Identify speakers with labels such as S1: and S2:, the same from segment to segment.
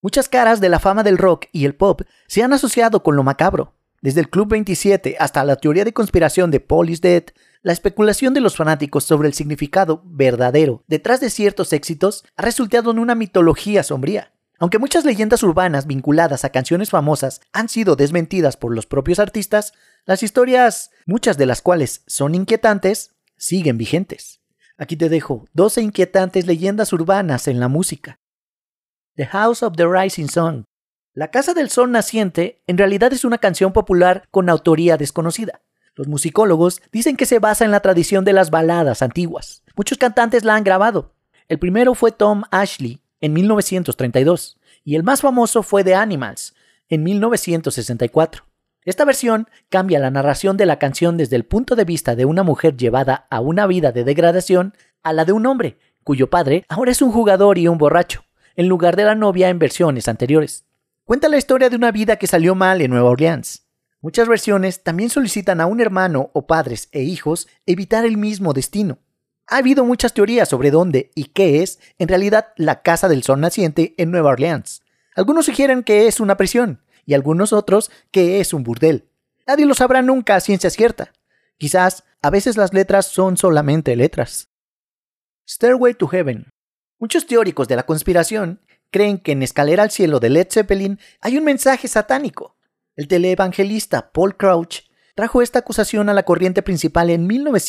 S1: Muchas caras de la fama del rock y el pop se han asociado con lo macabro. Desde el Club 27 hasta la teoría de conspiración de Paul is Dead, la especulación de los fanáticos sobre el significado verdadero detrás de ciertos éxitos ha resultado en una mitología sombría. Aunque muchas leyendas urbanas vinculadas a canciones famosas han sido desmentidas por los propios artistas, las historias, muchas de las cuales son inquietantes, siguen vigentes. Aquí te dejo 12 inquietantes leyendas urbanas en la música. The House of the Rising Sun. La Casa del Sol Naciente en realidad es una canción popular con autoría desconocida. Los musicólogos dicen que se basa en la tradición de las baladas antiguas. Muchos cantantes la han grabado. El primero fue Tom Ashley en 1932 y el más famoso fue The Animals en 1964. Esta versión cambia la narración de la canción desde el punto de vista de una mujer llevada a una vida de degradación a la de un hombre, cuyo padre ahora es un jugador y un borracho, en lugar de la novia en versiones anteriores. Cuenta la historia de una vida que salió mal en Nueva Orleans. Muchas versiones también solicitan a un hermano o padres e hijos evitar el mismo destino. Ha habido muchas teorías sobre dónde y qué es en realidad la Casa del Sol Naciente en Nueva Orleans. Algunos sugieren que es una prisión y algunos otros que es un burdel. Nadie lo sabrá nunca a ciencia cierta. Quizás a veces las letras son solamente letras. Stairway to Heaven. Muchos teóricos de la conspiración creen que en Escalera al Cielo de Led Zeppelin hay un mensaje satánico. El teleevangelista Paul Crouch trajo esta acusación a la corriente principal en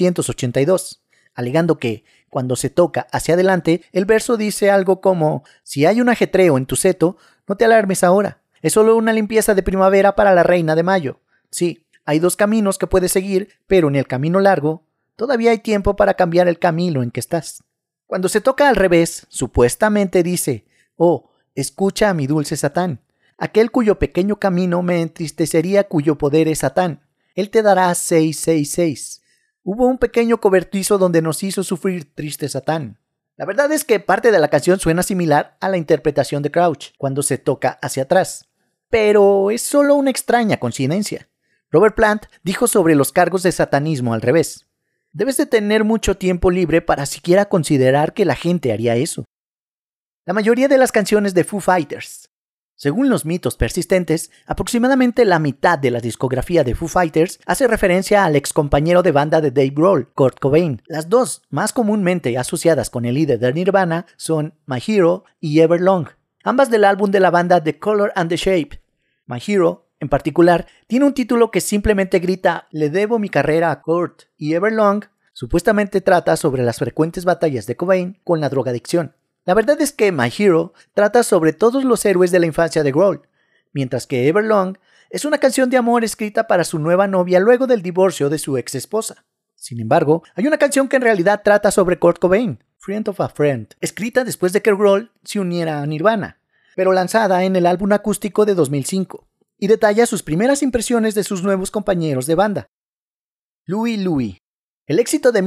S1: 1982, alegando que, cuando se toca hacia adelante, el verso dice algo como: si hay un ajetreo en tu seto, no te alarmes ahora, es solo una limpieza de primavera para la reina de mayo. Sí, hay dos caminos que puedes seguir, pero en el camino largo, todavía hay tiempo para cambiar el camino en que estás. Cuando se toca al revés, supuestamente dice: oh, escucha a mi dulce Satán, aquel cuyo pequeño camino me entristecería, cuyo poder es Satán. Él te dará 666. Hubo un pequeño cobertizo donde nos hizo sufrir, triste Satán. La verdad es que parte de la canción suena similar a la interpretación de Crouch cuando se toca hacia atrás, pero es solo una extraña coincidencia. Robert Plant dijo sobre los cargos de satanismo al revés: debes de tener mucho tiempo libre para siquiera considerar que la gente haría eso. La mayoría de las canciones de Foo Fighters. Según los mitos persistentes, aproximadamente la mitad de la discografía de Foo Fighters hace referencia al excompañero de banda de Dave Grohl, Kurt Cobain. Las dos más comúnmente asociadas con el líder de Nirvana son My Hero y Everlong, ambas del álbum de la banda The Color and the Shape. My Hero, en particular, tiene un título que simplemente grita «Le debo mi carrera a Kurt», y Everlong supuestamente trata sobre las frecuentes batallas de Cobain con la drogadicción. La verdad es que My Hero trata sobre todos los héroes de la infancia de Grohl, mientras que Everlong es una canción de amor escrita para su nueva novia luego del divorcio de su ex esposa. Sin embargo, hay una canción que en realidad trata sobre Kurt Cobain, Friend of a Friend, escrita después de que Grohl se uniera a Nirvana, pero lanzada en el álbum acústico de 2005, y detalla sus primeras impresiones de sus nuevos compañeros de banda. Louie Louie. El éxito de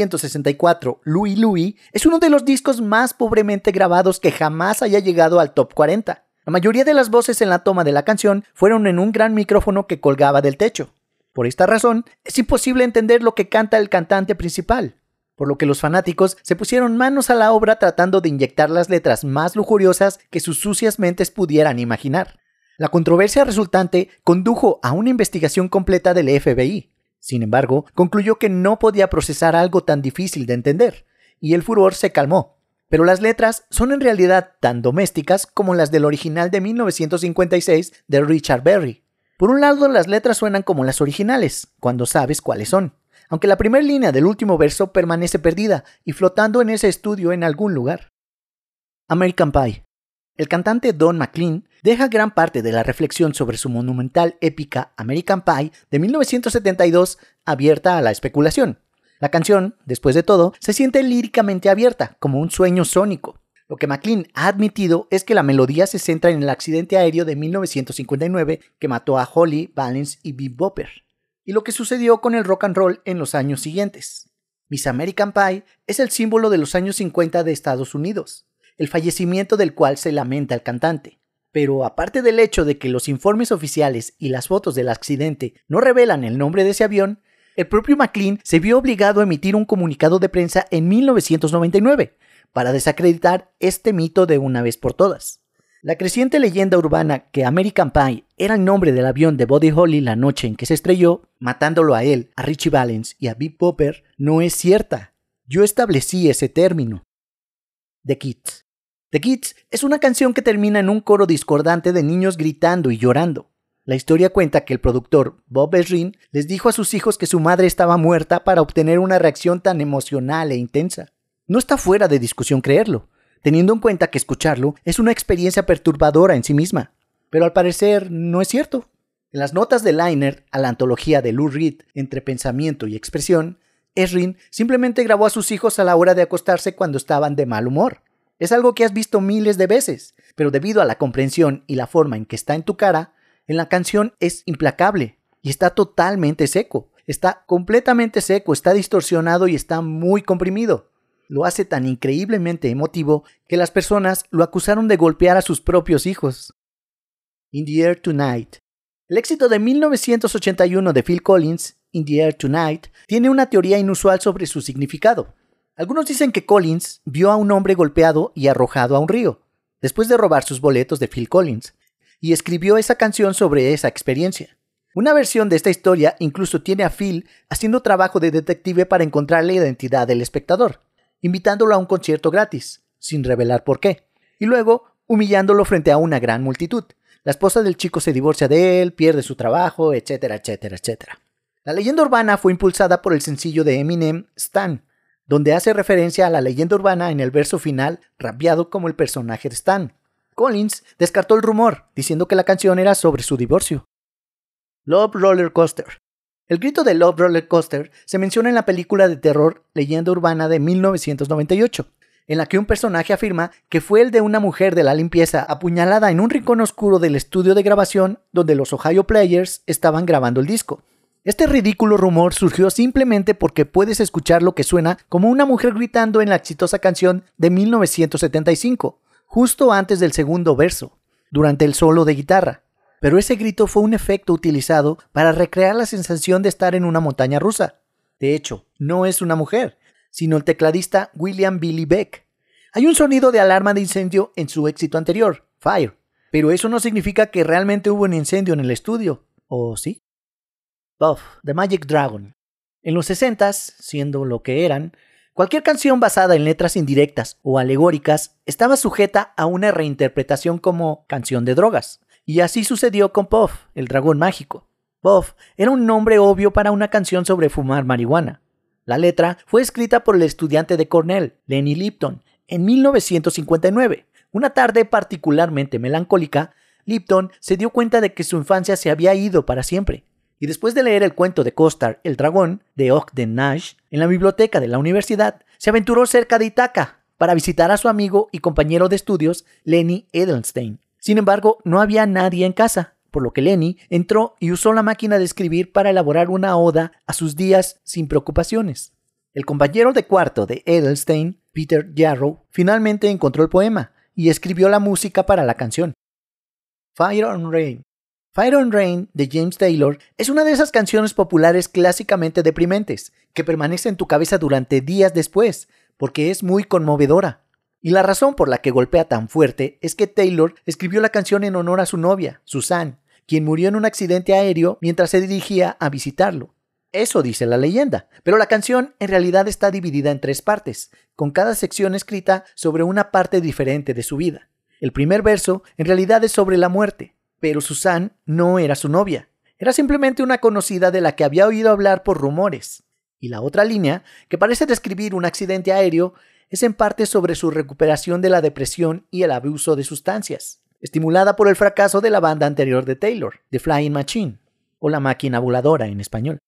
S1: 1964, Louie Louie, es uno de los discos más pobremente grabados que jamás haya llegado al top 40. La mayoría de las voces en la toma de la canción fueron en un gran micrófono que colgaba del techo. Por esta razón, es imposible entender lo que canta el cantante principal, por lo que los fanáticos se pusieron manos a la obra tratando de inyectar las letras más lujuriosas que sus sucias mentes pudieran imaginar. La controversia resultante condujo a una investigación completa del FBI. Sin embargo, concluyó que no podía procesar algo tan difícil de entender, y el furor se calmó. Pero las letras son en realidad tan domésticas como las del original de 1956 de Richard Berry. Por un lado, las letras suenan como las originales, cuando sabes cuáles son, aunque la primera línea del último verso permanece perdida y flotando en ese estudio en algún lugar. American Pie. El cantante Don McLean deja gran parte de la reflexión sobre su monumental épica American Pie de 1972 abierta a la especulación. La canción, después de todo, se siente líricamente abierta, como un sueño sónico. Lo que McLean ha admitido es que la melodía se centra en el accidente aéreo de 1959 que mató a Holly Valance y Bebop Bopper, y lo que sucedió con el rock and roll en los años siguientes. Miss American Pie es el símbolo de los años 50 de Estados Unidos, el fallecimiento del cual se lamenta el cantante. Pero aparte del hecho de que los informes oficiales y las fotos del accidente no revelan el nombre de ese avión, el propio McLean se vio obligado a emitir un comunicado de prensa en 1999 para desacreditar este mito de una vez por todas. La creciente leyenda urbana que American Pie era el nombre del avión de Buddy Holly la noche en que se estrelló, matándolo a él, a Richie Valens y a Big Popper, no es cierta. Yo establecí ese término. The Kids. The Kids es una canción que termina en un coro discordante de niños gritando y llorando. La historia cuenta que el productor, Bob Ezrin, les dijo a sus hijos que su madre estaba muerta para obtener una reacción tan emocional e intensa. No está fuera de discusión creerlo, teniendo en cuenta que escucharlo es una experiencia perturbadora en sí misma. Pero al parecer no es cierto. En las notas de liner a la antología de Lou Reed, Entre pensamiento y expresión, Ezrin simplemente grabó a sus hijos a la hora de acostarse cuando estaban de mal humor. Es algo que has visto miles de veces, pero debido a la comprensión y la forma en que está en tu cara, en la canción es implacable y está totalmente seco. Está completamente seco, está distorsionado y está muy comprimido. Lo hace tan increíblemente emotivo que las personas lo acusaron de golpear a sus propios hijos. In the Air Tonight. El éxito de 1981 de Phil Collins, In the Air Tonight, tiene una teoría inusual sobre su significado. Algunos dicen que Collins vio a un hombre golpeado y arrojado a un río, después de robar sus boletos de Phil Collins, y escribió esa canción sobre esa experiencia. Una versión de esta historia incluso tiene a Phil haciendo trabajo de detective para encontrar la identidad del espectador, invitándolo a un concierto gratis, sin revelar por qué, y luego humillándolo frente a una gran multitud. La esposa del chico se divorcia de él, pierde su trabajo, etcétera, etcétera, etcétera. La leyenda urbana fue impulsada por el sencillo de Eminem, Stan, donde hace referencia a la leyenda urbana en el verso final, rapeado como el personaje de Stan. Collins descartó el rumor, diciendo que la canción era sobre su divorcio. Love Roller Coaster. El grito de Love Roller Coaster se menciona en la película de terror Leyenda Urbana de 1998, en la que un personaje afirma que fue el de una mujer de la limpieza apuñalada en un rincón oscuro del estudio de grabación donde los Ohio Players estaban grabando el disco. Este ridículo rumor surgió simplemente porque puedes escuchar lo que suena como una mujer gritando en la exitosa canción de 1975, justo antes del segundo verso, durante el solo de guitarra. Pero ese grito fue un efecto utilizado para recrear la sensación de estar en una montaña rusa. De hecho, no es una mujer, sino el tecladista William Billy Beck. Hay un sonido de alarma de incendio en su éxito anterior, Fire, pero eso no significa que realmente hubo un incendio en el estudio, ¿o sí? Puff, The Magic Dragon. En los 60s, siendo lo que eran, cualquier canción basada en letras indirectas o alegóricas estaba sujeta a una reinterpretación como canción de drogas. Y así sucedió con Puff, el dragón mágico. Puff era un nombre obvio para una canción sobre fumar marihuana. La letra fue escrita por el estudiante de Cornell, Lenny Lipton, en 1959. Una tarde particularmente melancólica, Lipton se dio cuenta de que su infancia se había ido para siempre. Y después de leer el cuento de Costar, el dragón, de Ogden Nash, en la biblioteca de la universidad, se aventuró cerca de Ithaca para visitar a su amigo y compañero de estudios, Lenny Edelstein. Sin embargo, no había nadie en casa, por lo que Lenny entró y usó la máquina de escribir para elaborar una oda a sus días sin preocupaciones. El compañero de cuarto de Edelstein, Peter Yarrow, finalmente encontró el poema y escribió la música para la canción. Fire and Rain. Fire and Rain de James Taylor es una de esas canciones populares clásicamente deprimentes que permanece en tu cabeza durante días después, porque es muy conmovedora. Y la razón por la que golpea tan fuerte es que Taylor escribió la canción en honor a su novia, Susan, quien murió en un accidente aéreo mientras se dirigía a visitarlo. Eso dice la leyenda, pero la canción en realidad está dividida en 3 partes, con cada sección escrita sobre una parte diferente de su vida. El primer verso en realidad es sobre la muerte, pero Susan no era su novia, era simplemente una conocida de la que había oído hablar por rumores. Y la otra línea, que parece describir un accidente aéreo, es en parte sobre su recuperación de la depresión y el abuso de sustancias, estimulada por el fracaso de la banda anterior de Taylor, The Flying Machine, o La Máquina Voladora en español.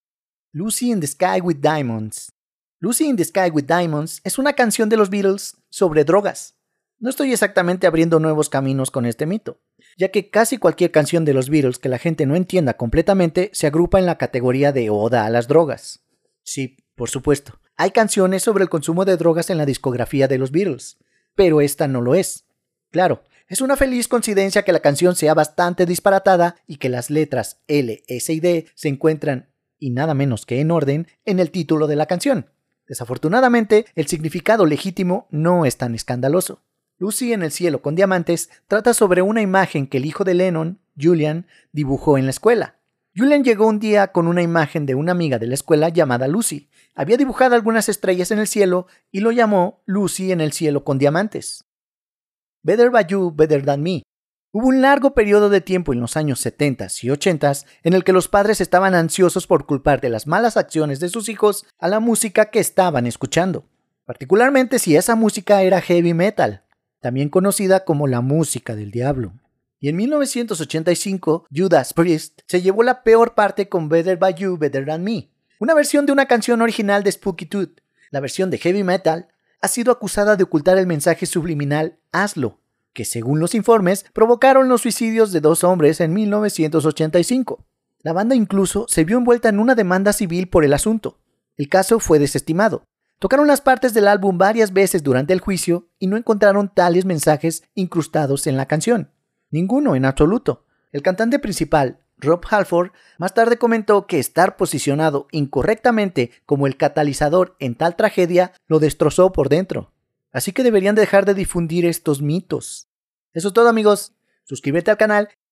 S1: Lucy in the Sky with Diamonds. Lucy in the Sky with Diamonds es una canción de los Beatles sobre drogas. No estoy exactamente abriendo nuevos caminos con este mito, ya que casi cualquier canción de los Beatles que la gente no entienda completamente se agrupa en la categoría de oda a las drogas. Sí, por supuesto, hay canciones sobre el consumo de drogas en la discografía de los Beatles, pero esta no lo es. Claro, es una feliz coincidencia que la canción sea bastante disparatada y que las letras L, S y D se encuentran, y nada menos que en orden, en el título de la canción. Desafortunadamente, el significado legítimo no es tan escandaloso. Lucy en el cielo con diamantes trata sobre una imagen que el hijo de Lennon, Julian, dibujó en la escuela. Julian llegó un día con una imagen de una amiga de la escuela llamada Lucy. Había dibujado algunas estrellas en el cielo y lo llamó Lucy en el cielo con diamantes. Better by You, Better Than Me. Hubo un largo periodo de tiempo en los años 70 y 80 en el que los padres estaban ansiosos por culpar de las malas acciones de sus hijos a la música que estaban escuchando, particularmente si esa música era heavy metal, también conocida como la música del diablo. Y en 1985, Judas Priest se llevó la peor parte con Better By You, Better Than Me, una versión de una canción original de Spooky Tooth. La versión de heavy metal ha sido acusada de ocultar el mensaje subliminal Hazlo, que según los informes provocaron los suicidios de 2 hombres en 1985. La banda incluso se vio envuelta en una demanda civil por el asunto. El caso fue desestimado. Tocaron las partes del álbum varias veces durante el juicio y no encontraron tales mensajes incrustados en la canción. Ninguno en absoluto. El cantante principal, Rob Halford, más tarde comentó que estar posicionado incorrectamente como el catalizador en tal tragedia lo destrozó por dentro. Así que deberían dejar de difundir estos mitos. Eso es todo, amigos. Suscríbete al canal